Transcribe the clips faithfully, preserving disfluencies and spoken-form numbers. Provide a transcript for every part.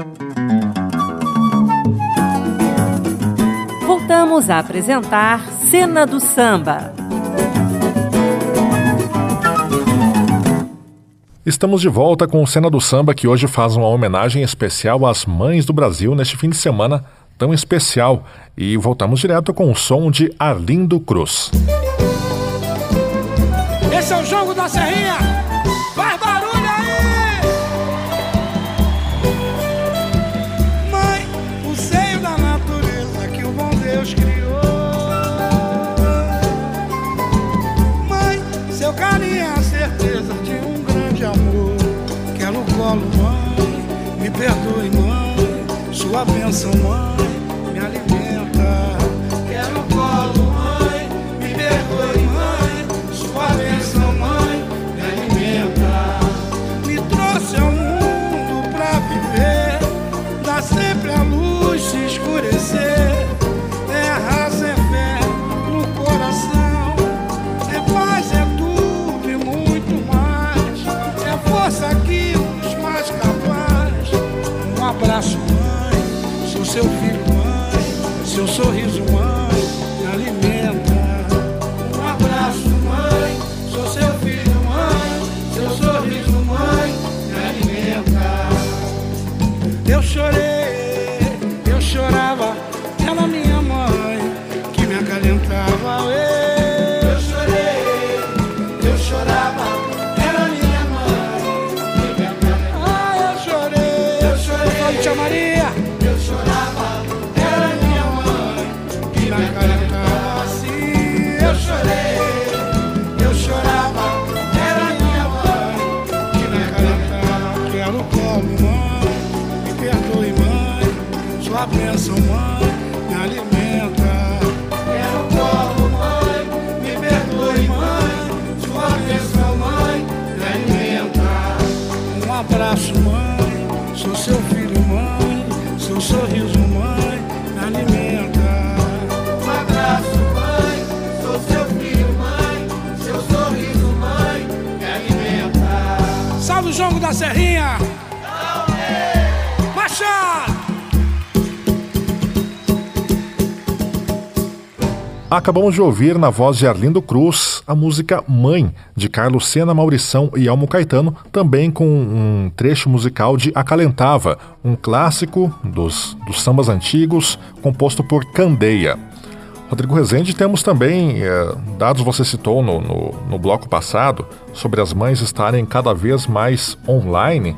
Voltamos a apresentar Cena do Samba. Estamos de volta com o Cena do Samba, que hoje faz uma homenagem especial às mães do Brasil neste fim de semana tão especial. E voltamos direto com o som de Arlindo Cruz. Esse é o jogo da Serrinha. Faz barulho aí! Mãe, o seio da natureza que o bom Deus criou. Mãe, seu carinho é a certeza de um grande amor. Quero o colo, mãe, me perdoe, mãe. Sua bênção, mãe, me alimenta. Quero o colo, mãe, me perdoe, mãe. Sua bênção, mãe, me alimenta. Me trouxe ao mundo pra viver, dá sempre a luz se escurecer. É raça, é fé no coração, é paz, é tudo e muito mais. É força que nos mais capaz. Um abraço, mãe, sou seu filho, mãe. Seu sorriso, mãe, me alimenta. Um abraço, mãe, sou seu filho, mãe. Seu sorriso, mãe, me alimenta. Eu chorei, eu chorava, era minha mãe que me acalentava. Eu chorei, eu chorava, era minha mãe que me acalentava. Ah, eu chorei, eu chorei, tia Maria. Eu chorava, era minha mãe que me acalentava assim. Eu chorei, eu chorava, era minha mãe que me acalentava. Quero o colo, mãe, me perdoe, mãe. Sua bênção, mãe, me alimenta. Quero o colo, mãe, me perdoe, mãe. Sua bênção, mãe, me alimenta. Um abraço, mãe, sou seu filho, mãe. Seu sorriso, mãe, me alimenta. Um abraço, mãe, sou seu filho, mãe. Seu sorriso, mãe, me alimenta. Salve o jogo da Serrinha! Salve! Machado! Acabamos de ouvir, na voz de Arlindo Cruz, a música Mãe, de Carlos Sena, Maurição e Elmo Caetano, também com um trecho musical de Acalentava, um clássico dos, dos sambas antigos, composto por Candeia. Rodrigo Rezende, temos também, eh, dados você citou no, no, no bloco passado, sobre as mães estarem cada vez mais online,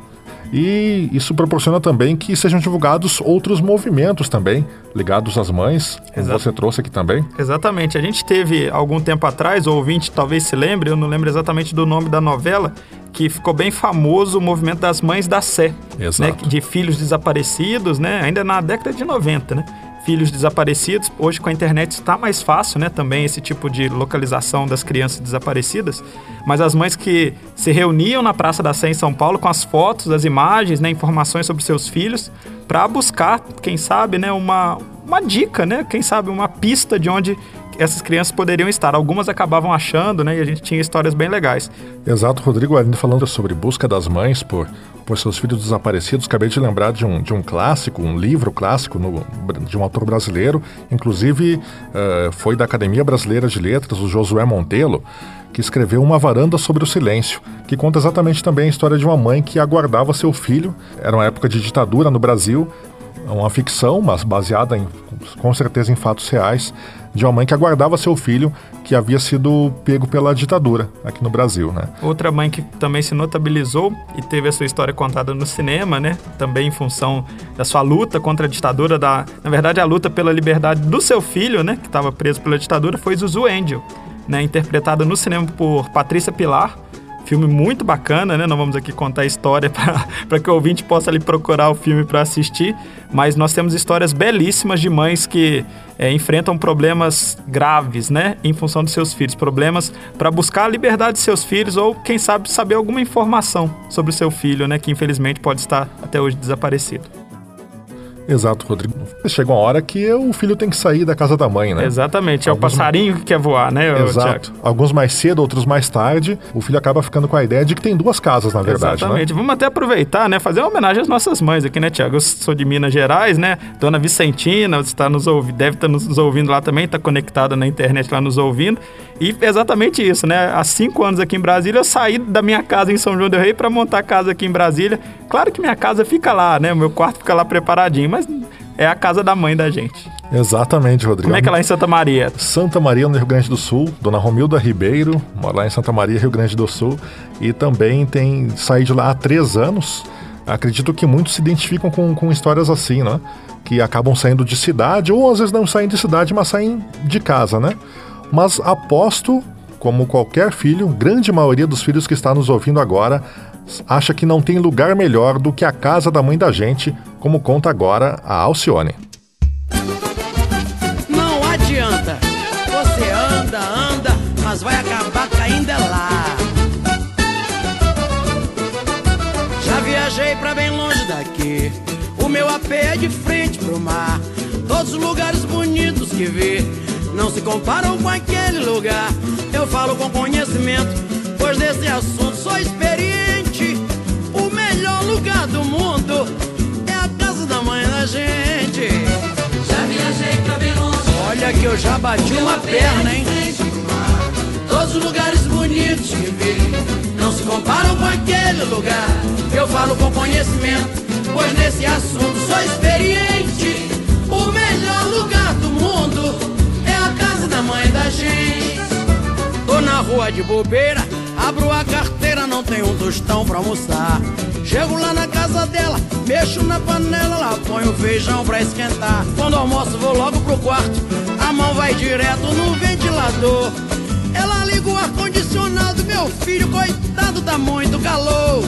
e isso proporciona também que sejam divulgados outros movimentos também, ligados às mães, como Exato. Você trouxe aqui também. Exatamente. A gente teve, algum tempo atrás, o ouvinte talvez se lembre, eu não lembro exatamente do nome da novela, que ficou bem famoso o movimento das Mães da Sé. Exato. Né, de filhos desaparecidos, né, ainda na década de noventa, né? Filhos desaparecidos. Hoje com a internet está mais fácil, né, também esse tipo de localização das crianças desaparecidas, mas as mães que se reuniam na Praça da Sé em São Paulo com as fotos, as imagens, né, informações sobre seus filhos, para buscar, quem sabe, né, uma, uma dica, né, quem sabe uma pista de onde essas crianças poderiam estar. Algumas acabavam achando, né, e a gente tinha histórias bem legais. Exato, Rodrigo, ainda falando sobre busca das mães por, por seus filhos desaparecidos, acabei de lembrar de um, de um clássico, um livro clássico no, de um autor brasileiro, inclusive uh, foi da Academia Brasileira de Letras, o Josué Montelo, que escreveu Uma Varanda sobre o Silêncio, que conta exatamente também a história de uma mãe que aguardava seu filho. Era uma época de ditadura no Brasil, uma ficção, mas baseada em, com certeza em fatos reais, de uma mãe que aguardava seu filho que havia sido pego pela ditadura aqui no Brasil, né? Outra mãe que também se notabilizou e teve a sua história contada no cinema, né? Também em função da sua luta contra a ditadura, da, na verdade a luta pela liberdade do seu filho, né? Que estava preso pela ditadura, foi Zuzu Angel, né? Interpretada no cinema por Patrícia Pilar. Filme muito bacana, né? Não vamos aqui contar a história para que o ouvinte possa ali procurar o filme para assistir, mas nós temos histórias belíssimas de mães que é, enfrentam problemas graves, né? Em função dos seus filhos, problemas para buscar a liberdade de seus filhos ou, quem sabe, saber alguma informação sobre o seu filho, né? Que infelizmente pode estar até hoje desaparecido. Exato, Rodrigo. Chega uma hora que o filho tem que sair da casa da mãe, né? Exatamente, é Alguns... o passarinho que quer voar, né? Exato. Alguns mais cedo, outros mais tarde. O filho acaba ficando com a ideia de que tem duas casas, na verdade. Exatamente. Né? Vamos até aproveitar, né? Fazer uma homenagem às nossas mães aqui, né, Tiago? Eu sou de Minas Gerais, né? Dona Vicentina, você tá nos ouvi... deve estar nos ouvindo lá também, tá conectada na internet lá nos ouvindo. E exatamente isso, né? Há cinco anos aqui em Brasília, eu saí da minha casa em São João del Rei para montar a casa aqui em Brasília. Claro que minha casa fica lá, né? O meu quarto fica lá preparadinho, mas é a casa da mãe da gente. Exatamente, Rodrigo. Como é que é lá em Santa Maria? Santa Maria, no Rio Grande do Sul. Dona Romilda Ribeiro, mora lá em Santa Maria, Rio Grande do Sul. E também tem saído de lá há três anos. Acredito que muitos se identificam com, com histórias assim, né? Que acabam saindo de cidade, ou às vezes não saem de cidade, mas saem de casa, né? Mas aposto, como qualquer filho, grande maioria dos filhos que está nos ouvindo agora acha que não tem lugar melhor do que a casa da mãe da gente, como conta agora a Alcione. Não adianta, você anda, anda, mas vai acabar caindo é lá. Já viajei pra bem longe daqui, o meu A P é de frente pro mar. Todos os lugares bonitos que vi não se comparam com aquele lugar. Eu falo com conhecimento, pois nesse assunto sou experiente. O melhor lugar do mundo é a casa da mãe da gente. Já viajei pra bem longe, olha que eu já bati uma perna, hein? Todos os lugares bonitos que vi não se comparam com aquele lugar. Eu falo com conhecimento, pois nesse assunto sou experiente. O melhor lugar do mundo é a casa da mãe da gente. Tô na rua de bobeira, abro a carteira, não tenho um tostão pra almoçar. Chego lá na casa dela, mexo na panela, lá ponho feijão pra esquentar. Quando almoço vou logo pro quarto, a mão vai direto no ventilador. Ela liga o ar-condicionado, meu filho, coitado, tá muito calor.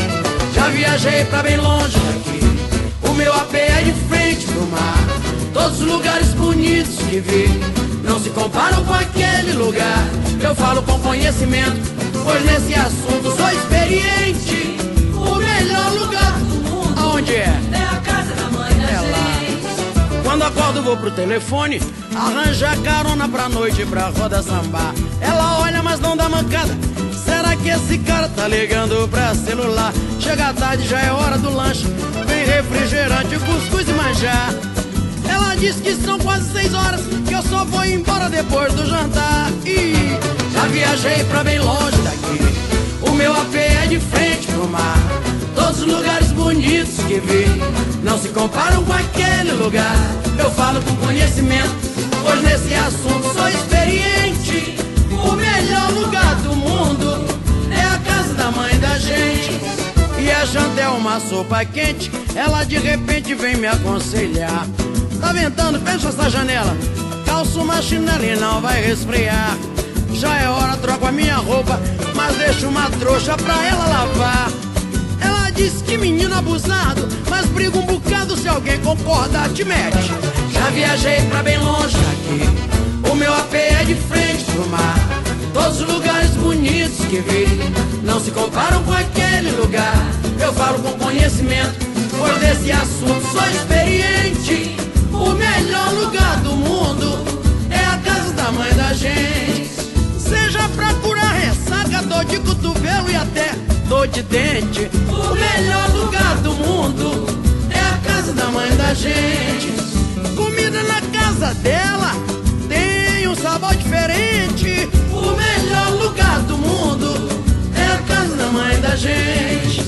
Já viajei pra bem longe daqui, o meu A P é de frente pro mar. Todos os lugares bonitos que vi não se comparam com aquele lugar. Eu falo com conhecimento, pois nesse assunto sou experiente. O melhor lugar do mundo, aonde é? É a casa da mãe da é gente. Lá. Quando acordo vou pro telefone, arranjar carona pra noite pra roda sambar. Ela olha, mas não dá mancada. Será que esse cara tá ligando pra celular? Chega tarde, já é hora do lanche. Vem refrigerante, cuscuz e manjar. Ela diz que são quase seis horas, que eu só vou embora depois do jantar. E já viajei pra bem longe daqui, o meu A P é de frente pro mar. Todos os lugares bonitos que vi não se comparam com aquele lugar. Eu falo com conhecimento, pois nesse assunto sou experiente. O melhor lugar do mundo é a casa da mãe da gente. E a janta é uma sopa quente, ela de repente vem me aconselhar. Tá ventando, fecha essa janela, calço uma chinela e não vai resfriar. Já é hora, troco a minha roupa, mas deixo uma trouxa pra ela lavar. Ela diz que menino abusado, mas briga um bocado, se alguém concordar te mete. Já viajei pra bem longe daqui, o meu A P é de frente pro mar. Todos os lugares bonitos que vi não se comparam com aquele lugar. Eu falo com conhecimento, pois nesse assunto sou experiente. O melhor lugar do mundo é a casa da mãe da gente. Seja pra curar ressaca, dor de cotovelo e até dor de dente. O melhor lugar do mundo é a casa da mãe da gente. Comida na casa dela tem um sabor diferente. O melhor lugar do mundo é a casa da mãe da gente.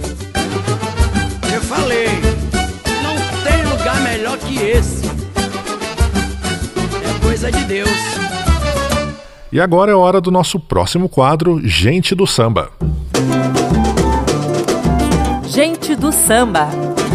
Eu falei, não tem lugar melhor que esse. É coisa de Deus. E agora é hora do nosso próximo quadro, Gente do Samba. Gente do Samba.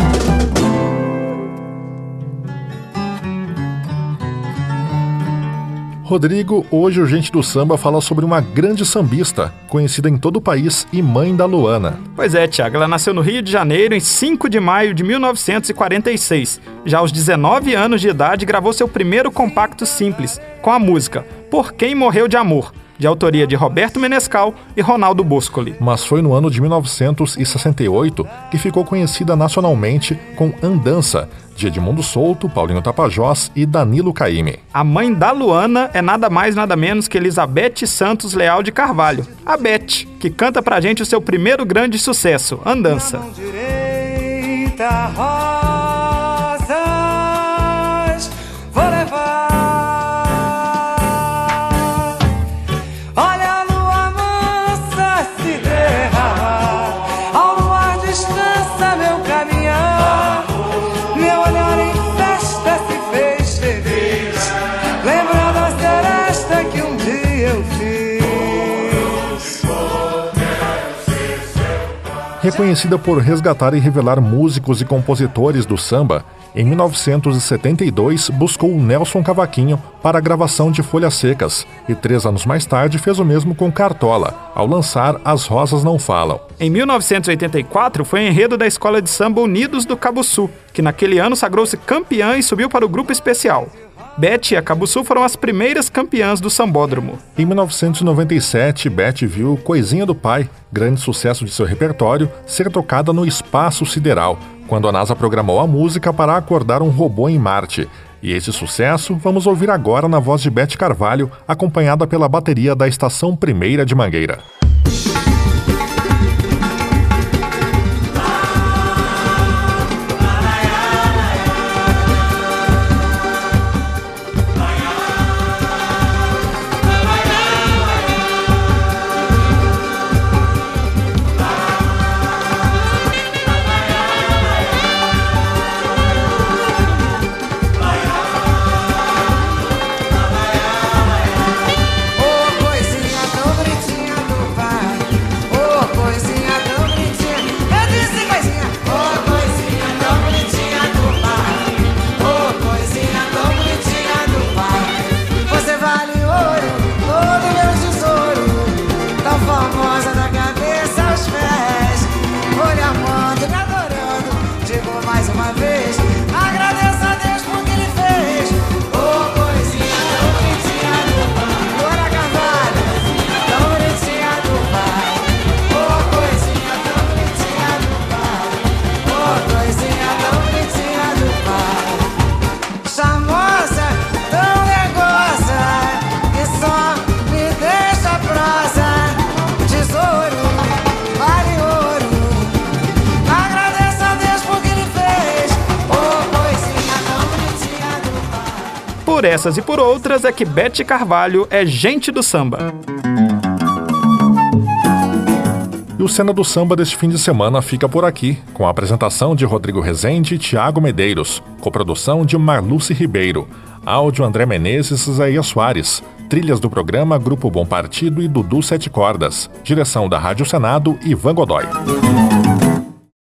Rodrigo, hoje o Gente do Samba fala sobre uma grande sambista, conhecida em todo o país e mãe da Luana. Pois é, Tiago, ela nasceu no Rio de Janeiro em cinco de maio de mil novecentos e quarenta e seis. Já aos dezenove anos de idade, gravou seu primeiro compacto simples, com a música Por Quem Morreu de Amor. de autoria de Roberto Menescal e Ronaldo Boscoli. Mas foi no ano de mil novecentos e sessenta e oito que ficou conhecida nacionalmente com Andança, de Edmundo Souto, Paulinho Tapajós e Danilo Caymmi. A mãe da Luana é nada mais nada menos que Elizabeth Santos Leal de Carvalho, a Beth, que canta pra gente o seu primeiro grande sucesso, Andança. Na mão direita, rosas, vou levar. Olha a lua mansa se derramar, ao luar descansa meu caminhar. Meu olhar em festa se fez feliz, lembrando a seresta que um dia eu fiz. Reconhecida por resgatar e revelar músicos e compositores do samba, em mil novecentos e setenta e dois buscou o Nelson Cavaquinho para a gravação de Folhas Secas e três anos mais tarde fez o mesmo com Cartola, ao lançar As Rosas Não Falam. Em mil novecentos e oitenta e quatro foi enredo da Escola de Samba Unidos do Cabuçu, que naquele ano sagrou-se campeã e subiu para o grupo especial. Beth e a Cabuçu foram as primeiras campeãs do sambódromo. Em mil novecentos e noventa e sete, Beth viu Coisinha do Pai, grande sucesso de seu repertório, ser tocada no Espaço Sideral, quando a NASA programou a música para acordar um robô em Marte. E esse sucesso vamos ouvir agora na voz de Beth Carvalho, acompanhada pela bateria da Estação Primeira de Mangueira. Por essas e por outras é que Beth Carvalho é gente do samba. E o Cena do Samba deste fim de semana fica por aqui, com a apresentação de Rodrigo Rezende e Tiago Medeiros, coprodução de Marluce Ribeiro, áudio André Menezes e Isaías Soares, trilhas do programa Grupo Bom Partido e Dudu Sete Cordas, direção da Rádio Senado, Ivan Godoy.